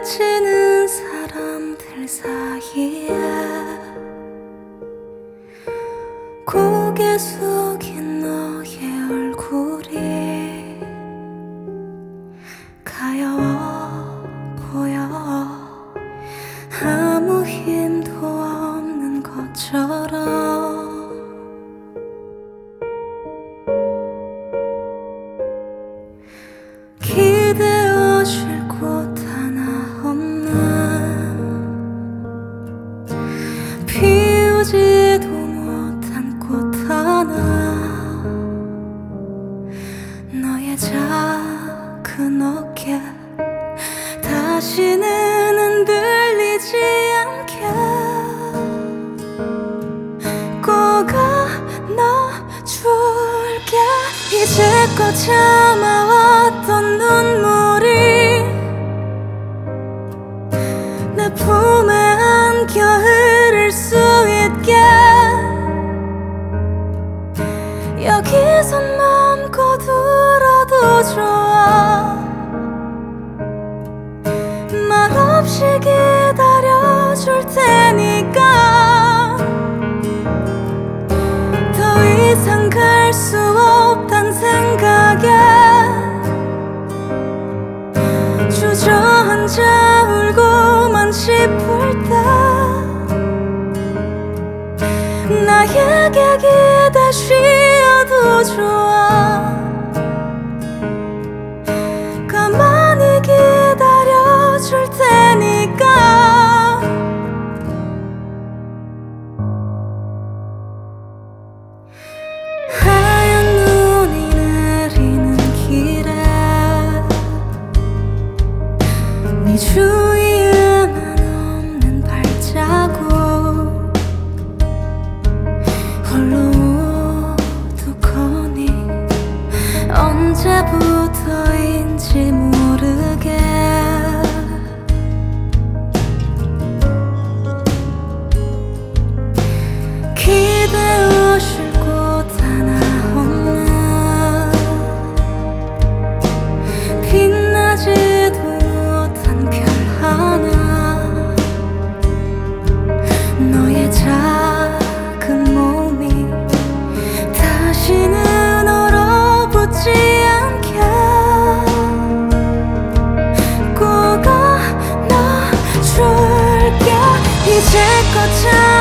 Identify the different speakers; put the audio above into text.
Speaker 1: 스치는 사람들 사이에 고개 숙인 너의 얼굴이 가여워 보여. 아무 힘도 없는 것처럼 기대어줄 곳 하나 없는, 피우지도 못한 꽃 하나. 너의 작은 어깨 다시는 흔들리지 않게 꼭 안아줄게. 이제껏 참아왔던 눈물이 내 품에 안겨 흐를 수 있게 여기선 맘껏 울어도 좋아. 말없이 기다려줄 테니까 더 이상 갈 수 없단 생각에 주저앉아 울고만 싶을 때 나에게 기대 쉬어도 좋아. 가만히 기다려줄 테니까. 하얀 눈이 내리는 길에 네 주위에만 없는 발자국, 홀로 우두커니 언제부터인지 모르게 기대어줄 곳 하나 없는, 빛나지도 못한 별 하나. 너의 작은 몸이 다시는 얼어붙지 않게 꼭 안아줄게. 이제껏